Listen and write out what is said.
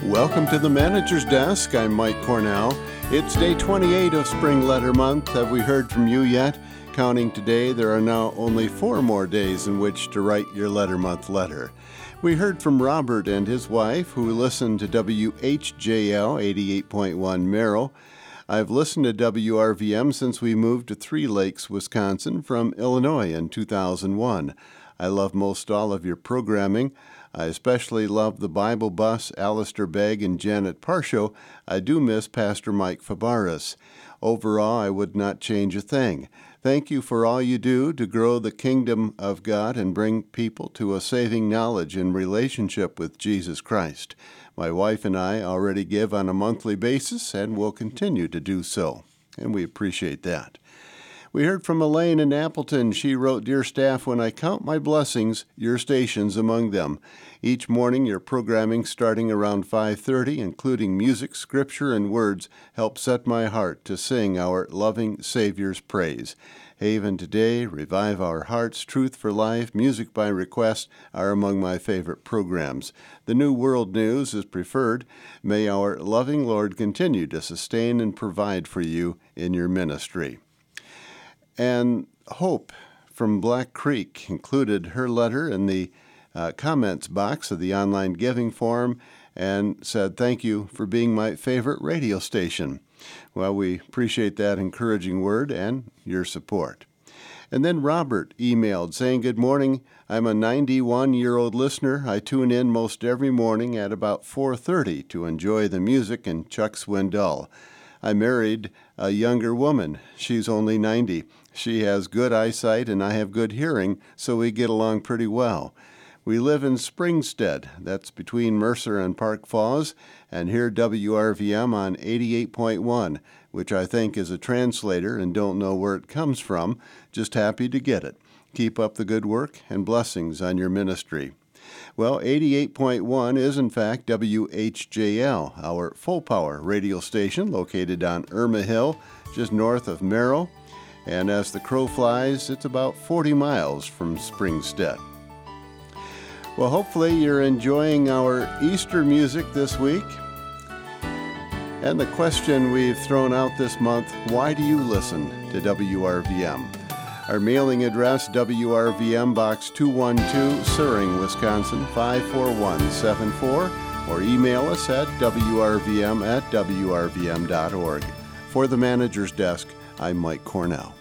Welcome to the Manager's Desk. I'm Mike Cornell. It's day 28 of Spring Letter Month. Have we heard from you yet? Counting today, there are now only 4 more days in which to write your Letter Month letter. We heard from Robert and his wife, who listened to WHJL 88.1 Merrill. I've listened to WRVM since we moved to Three Lakes, Wisconsin from Illinois in 2001. I love most all of your programming. I especially love the Bible Bus, Alistair Begg, and Janet Parshow. I do miss Pastor Mike Fabaris. Overall, I would not change a thing. Thank you for all you do to grow the kingdom of God and bring people to a saving knowledge and relationship with Jesus Christ. My wife and I already give on a monthly basis and will continue to do so, and we appreciate that. We heard from Elaine in Appleton. She wrote, "Dear staff, when I count my blessings, your station's among them. Each morning, your programming starting around 5:30, including music, scripture, and words, helps set my heart to sing our loving Savior's praise. Haven Today, Revive Our Hearts, Truth for Life, Music by Request are among my favorite programs. The New World News is preferred. May our loving Lord continue to sustain and provide for you in your ministry." And Hope from Black Creek included her letter in the comments box of the online giving forum and said, "Thank you for being my favorite radio station." Well, we appreciate that encouraging word and your support. And then Robert emailed saying, "Good morning. I'm a 91-year-old listener. I tune in most every morning at about 4:30 to enjoy the music and Chuck Swindoll. I married a younger woman. She's only 90. She has good eyesight and I have good hearing, so we get along pretty well. We live in Springstead, that's between Mercer and Park Falls, and hear WRVM on 88.1, which I think is a translator and don't know where it comes from. Just happy to get it. Keep up the good work and blessings on your ministry." Well, 88.1 is in fact WHJL, our full-power radio station located on Irma Hill, just north of Merrill. And as the crow flies, it's about 40 miles from Springstead. Well, hopefully you're enjoying our Easter music this week. And the question we've thrown out this month, why do you listen to WRVM? Our mailing address, WRVM Box 212, Suring, Wisconsin, 54174, or email us at wrvm@wrvm.org. For the Manager's Desk, I'm Mike Cornell.